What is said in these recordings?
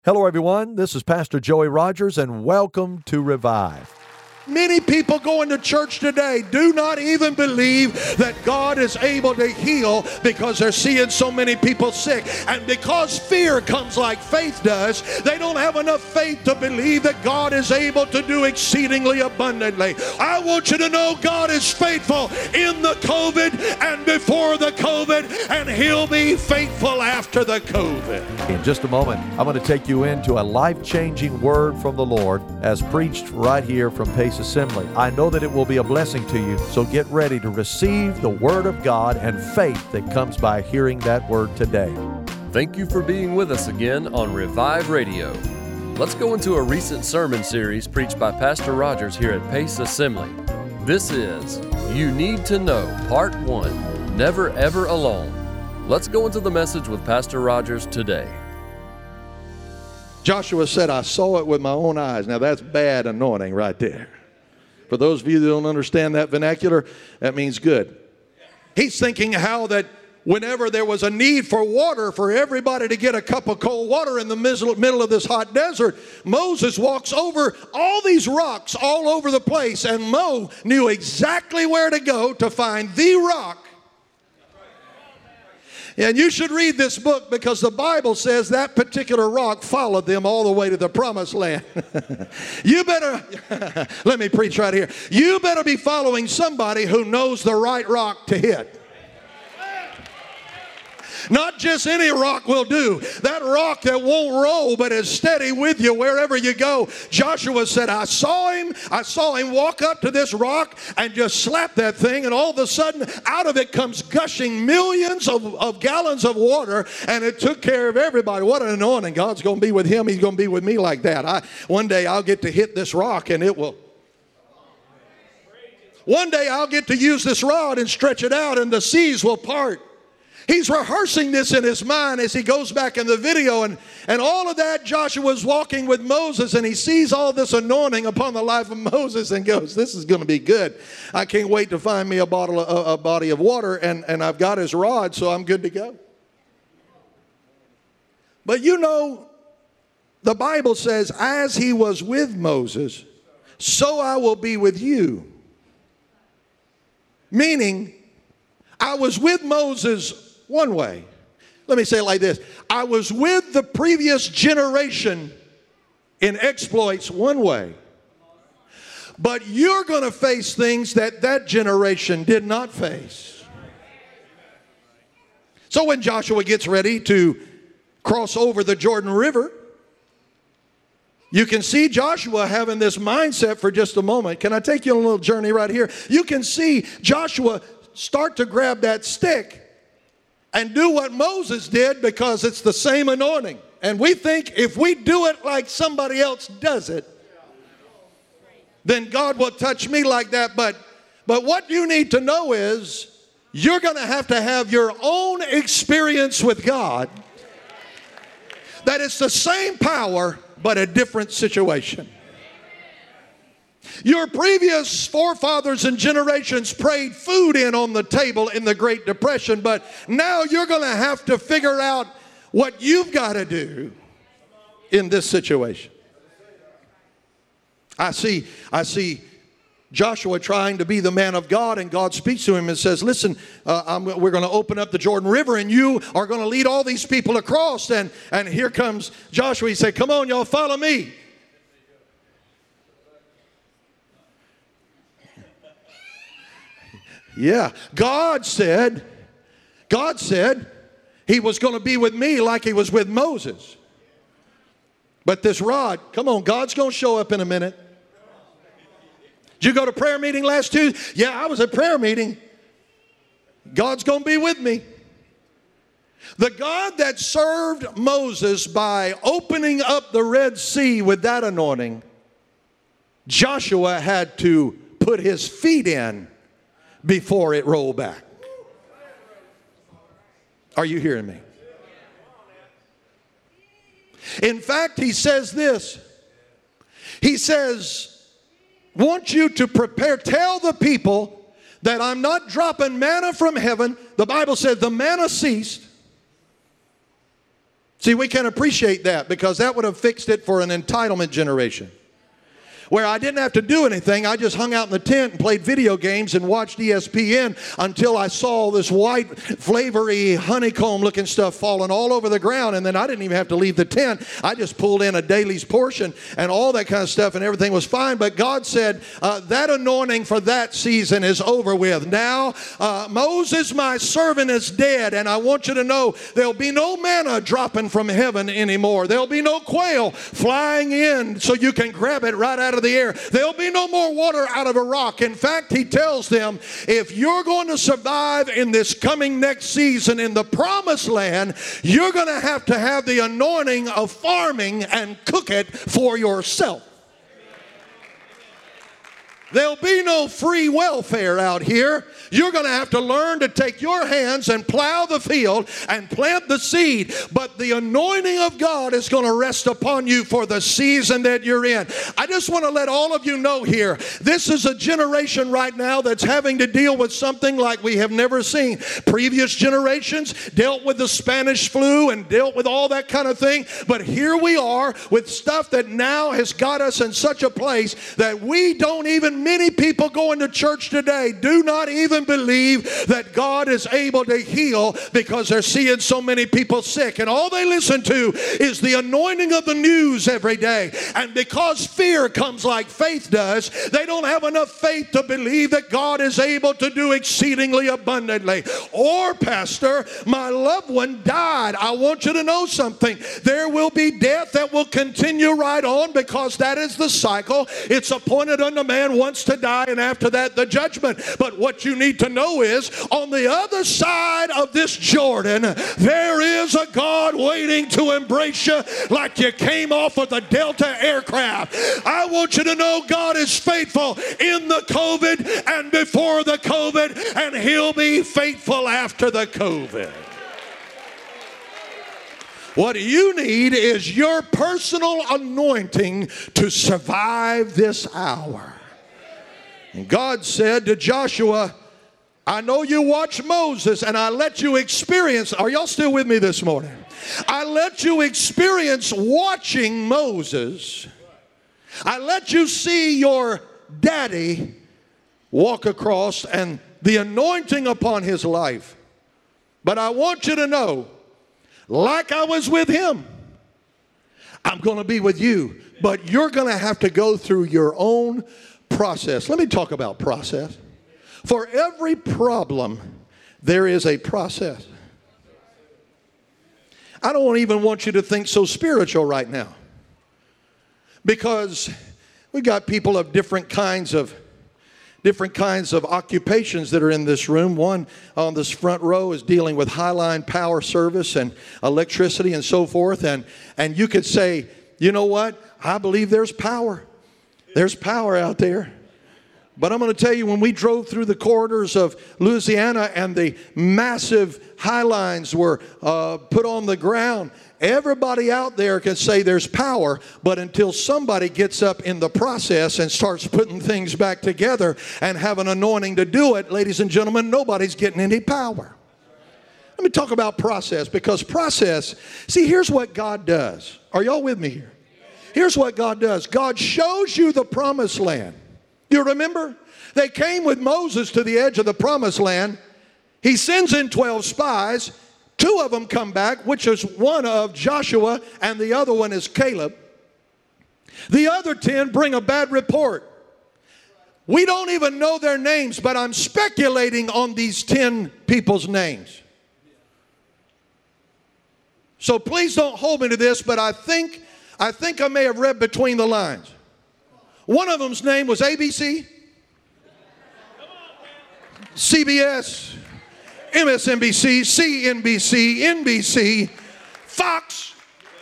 Hello, everyone. This is Pastor Joey Rogers, and welcome to Revive. Many people going to church today do not even believe that God is able to heal because they're seeing so many people sick. And because fear comes like faith does, they don't have enough faith to believe that God is able to do exceedingly abundantly. I want you to know God is faithful in the COVID and before the COVID, and He'll be faithful after the COVID. In just a moment, I'm going to take you into a life-changing word from the Lord as preached right here from Pace Assembly. I know that it will be a blessing to you, so get ready to receive the Word of God and faith that comes by hearing that Word today. Thank you for being with us again on Revive Radio. Let's go into a recent sermon series preached by Pastor Rogers here at Pace Assembly. This is You Need to Know, Part 1, Never Ever Alone. Let's go into the message with Pastor Rogers today. Joshua said, I saw it with my own eyes. Now that's bad anointing right there. For those of you that don't understand that vernacular, that means good. He's thinking how that whenever there was a need for water for everybody to get a cup of cold water in the middle of this hot desert, Moses walks over all these rocks all over the place, and Mo knew exactly where to go to find the rock. And you should read this book because the Bible says that particular rock followed them all the way to the promised land. You better, let me preach right here. You better be following somebody who knows the right rock to hit. Not just any rock will do. That rock that won't roll but is steady with you wherever you go. Joshua said, I saw him walk up to this rock and just slap that thing, and all of a sudden out of it comes gushing millions of gallons of water, and it took care of everybody. What an anointing. God's going to be with him. He's going to be with me like that. One day I'll get to hit this rock and it will. One day I'll get to use this rod and stretch it out and the seas will part. He's rehearsing this in his mind as he goes back in the video, and all of that. Joshua's walking with Moses, and he sees all this anointing upon the life of Moses and goes, this is going to be good. I can't wait to find me a body of water, and I've got his rod, so I'm good to go. But you know, the Bible says, as he was with Moses, so I will be with you. Meaning, I was with Moses one way. Let me say it like this. I was with the previous generation in exploits one way. But you're going to face things that generation did not face. So when Joshua gets ready to cross over the Jordan River, you can see Joshua having this mindset for just a moment. Can I take you on a little journey right here? You can see Joshua start to grab that stick and do what Moses did because it's the same anointing. And we think if we do it like somebody else does it, then God will touch me like that. But what you need to know is you're going to have your own experience with God. That it's the same power, but a different situation. Your previous forefathers and generations prayed food in on the table in the Great Depression, but now you're going to have to figure out what you've got to do in this situation. I see Joshua trying to be the man of God, and God speaks to him and says, listen, we're going to open up the Jordan River, and you are going to lead all these people across. And here comes Joshua. He said, come on, y'all, follow me. Yeah, God said he was going to be with me like he was with Moses. But this rod, come on, God's going to show up in a minute. Did you go to prayer meeting last Tuesday? Yeah, I was at prayer meeting. God's going to be with me. The God that served Moses by opening up the Red Sea with that anointing, Joshua had to put his feet in before it rolled back. Are you hearing me? In fact, he says this. He says, want you to prepare, tell the people that I'm not dropping manna from heaven. The Bible said the manna ceased. See, we can appreciate that because that would have fixed it for an entitlement generation, where I didn't have to do anything. I just hung out in the tent and played video games and watched ESPN until I saw this white, flavory, honeycomb-looking stuff falling all over the ground, and then I didn't even have to leave the tent. I just pulled in a daily's portion and all that kind of stuff, and everything was fine. But God said, that anointing for that season is over with. Now, Moses, my servant, is dead, and I want you to know there'll be no manna dropping from heaven anymore. There'll be no quail flying in so you can grab it right out of the air. There'll be no more water out of a rock. In fact, he tells them, if you're going to survive in this coming next season in the promised land, you're going to have the anointing of farming and cook it for yourself. There'll be no free welfare out here. You're going to have to learn to take your hands and plow the field and plant the seed. But the anointing of God is going to rest upon you for the season that you're in. I just want to let all of you know here, this is a generation right now that's having to deal with something like we have never seen. Previous generations dealt with the Spanish flu and dealt with all that kind of thing. But here we are with stuff that now has got us in such a place that we don't even, many people going to church today do not even believe that God is able to heal because they're seeing so many people sick. And all they listen to is the anointing of the news every day. And because fear comes like faith does, they don't have enough faith to believe that God is able to do exceedingly abundantly. Or, Pastor, my loved one died. I want you to know something. There will be death that will continue right on because that is the cycle. It's appointed unto man once to die, and after that the judgment. But what you need to know is, on the other side of this Jordan, there is a God waiting to embrace you like you came off of the Delta aircraft. I want you to know God is faithful in the COVID and before the COVID, and He'll be faithful after the COVID. What you need is your personal anointing to survive this hour. And God said to Joshua, I know you watched Moses, and I let you experience, are y'all still with me this morning? I let you experience watching Moses. I let you see your daddy walk across and the anointing upon his life. But I want you to know, like I was with him, I'm going to be with you. But you're going to have to go through your own process. Let me talk about process. For every problem, there is a process. I don't even want you to think so spiritual right now, because we've got people of different kinds of occupations that are in this room. One on this front row is dealing with highline power service and electricity and so forth. And you could say, you know what? I believe there's power. There's power out there. But I'm going to tell you, when we drove through the corridors of Louisiana and the massive high lines were put on the ground, everybody out there can say there's power, but until somebody gets up in the process and starts putting things back together and have an anointing to do it, ladies and gentlemen, nobody's getting any power. Let me talk about process, because process, see, here's what God does. Are y'all with me here? Here's what God does. God shows you the promised land. You remember? They came with Moses to the edge of the promised land. He sends in 12 spies. 2 of them come back, which is one of Joshua and the other one is Caleb. The other 10 bring a bad report. We don't even know their names, but I'm speculating on these 10 people's names. So please don't hold me to this, but I think I may have read between the lines. One of them's name was ABC, CBS, MSNBC, CNBC, NBC, Fox,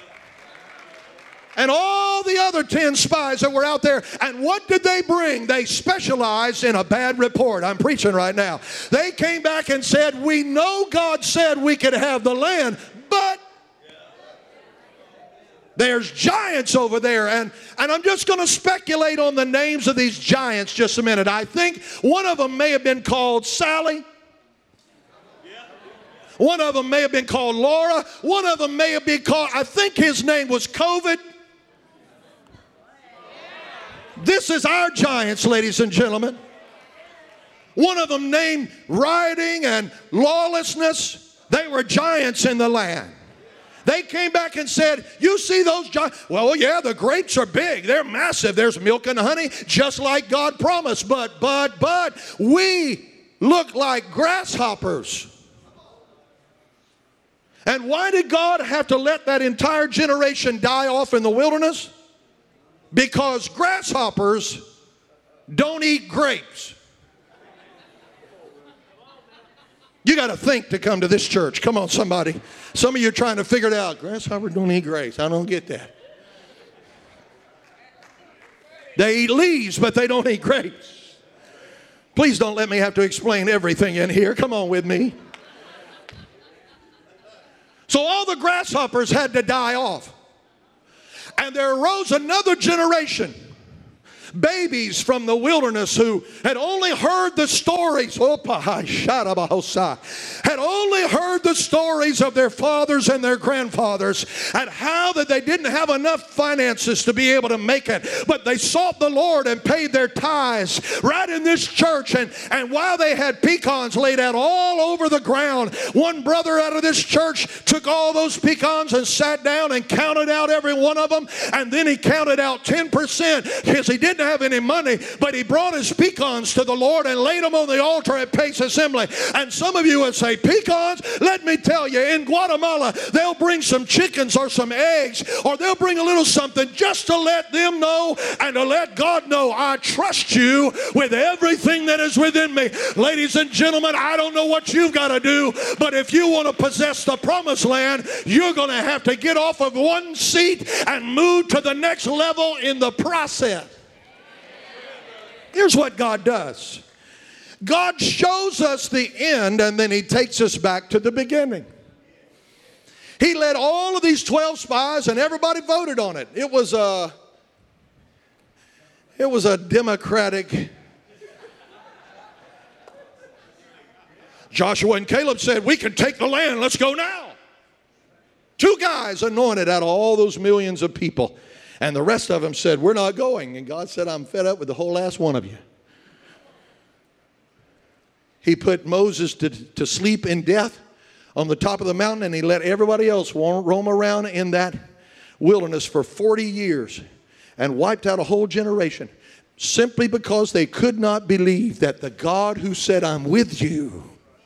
and all the other 10 spies that were out there. And what did they bring? They specialized in a bad report. I'm preaching right now. They came back and said, we know God said we could have the land, but there's giants over there. And I'm just going to speculate on the names of these giants just a minute. I think one of them may have been called Sally. One of them may have been called Laura. One of them may have been called, I think his name was COVID. This is our giants, ladies and gentlemen. One of them named rioting and lawlessness. They were giants in the land. They came back and said, you see those giants? Well, yeah, the grapes are big. They're massive. There's milk and honey, just like God promised. But we look like grasshoppers. And why did God have to let that entire generation die off in the wilderness? Because grasshoppers don't eat grapes. You got to think to come to this church. Come on, somebody. Some of you are trying to figure it out. Grasshoppers don't eat grapes. I don't get that. They eat leaves, but they don't eat grapes. Please don't let me have to explain everything in here. Come on with me. So all the grasshoppers had to die off. And there arose another generation, babies from the wilderness who had only heard the stories, had only heard the stories of their fathers and their grandfathers and how that they didn't have enough finances to be able to make it. But they sought the Lord and paid their tithes right in this church. And while they had pecans laid out all over the ground, one brother out of this church took all those pecans and sat down and counted out every one of them. And then he counted out 10% because he didn't have any money, but he brought his pecans to the Lord and laid them on the altar at Pace Assembly. And some of you would say, pecans? Let me tell you, in Guatemala, they'll bring some chickens or some eggs, or they'll bring a little something just to let them know and to let God know, I trust you with everything that is within me. Ladies and gentlemen, I don't know what you've got to do, but if you want to possess the promised land, you're going to have to get off of one seat and move to the next level in the process. Here's what God does. God shows us the end, and then he takes us back to the beginning. He led all of these 12 spies, and everybody voted on it. It was a democratic. Joshua and Caleb said, we can take the land. Let's go now. 2 guys anointed out of all those millions of people. And the rest of them said, we're not going. And God said, I'm fed up with the whole last one of you. He put Moses to sleep in death on the top of the mountain, and he let everybody else roam around in that wilderness for 40 years and wiped out a whole generation simply because they could not believe that the God who said, I'm with you.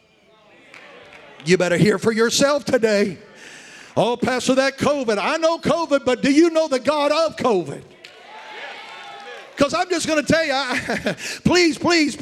You better hear for yourself today. Oh, Pastor, that COVID. I know COVID, but do you know the God of COVID? Because I'm just going to tell you, please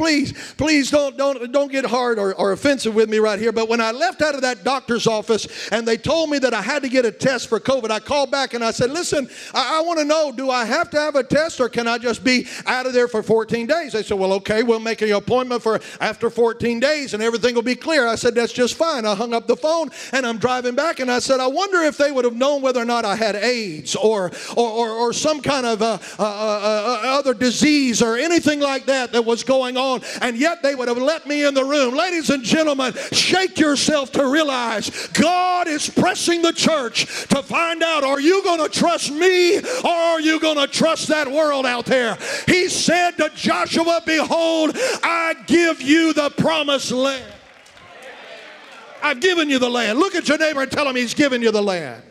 don't get hard or offensive with me right here. But when I left out of that doctor's office and they told me that I had to get a test for COVID, I called back and I said, listen, I want to know, do I have to have a test or can I just be out of there for 14 days? They said, well, okay, we'll make an appointment for after 14 days and everything will be clear. I said, that's just fine. I hung up the phone and I'm driving back and I said, I wonder if they would have known whether or not I had AIDS or some kind of other disease or anything like that was going on, and yet they would have let me in the room. Ladies and gentlemen, shake yourself to realize God is pressing the church to find out, are you going to trust me or are you going to trust that world out there? He said to Joshua, behold, I give you the promised land. I've given you the land. Look at your neighbor and tell him he's given you the land.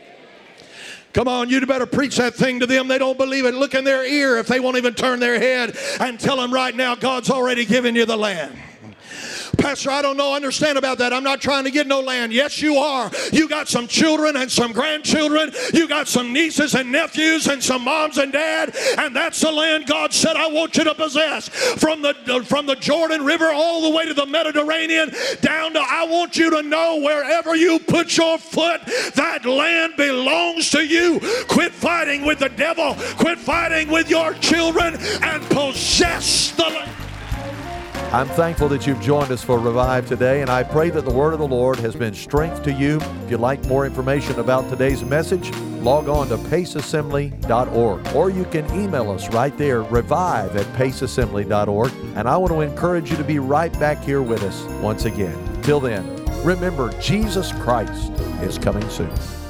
Come on, you better preach that thing to them. They don't believe it. Look in their ear if they won't even turn their head and tell them right now, God's already given you the land. Pastor, I don't understand about that. I'm not trying to get no land. Yes, you are. You got some children and some grandchildren. You got some nieces and nephews and some moms and dad. And that's the land God said I want you to possess. From the Jordan River all the way to the Mediterranean, down to, I want you to know wherever you put your foot, that land belongs to you. Quit fighting with the devil. Quit fighting with your children and possess the land. I'm thankful that you've joined us for Revive today, and I pray that the word of the Lord has been strength to you. If you'd like more information about today's message, log on to paceassembly.org, or you can email us right there, revive@paceassembly.org, and I want to encourage you to be right back here with us once again. Till then, Remember, Jesus Christ is coming soon.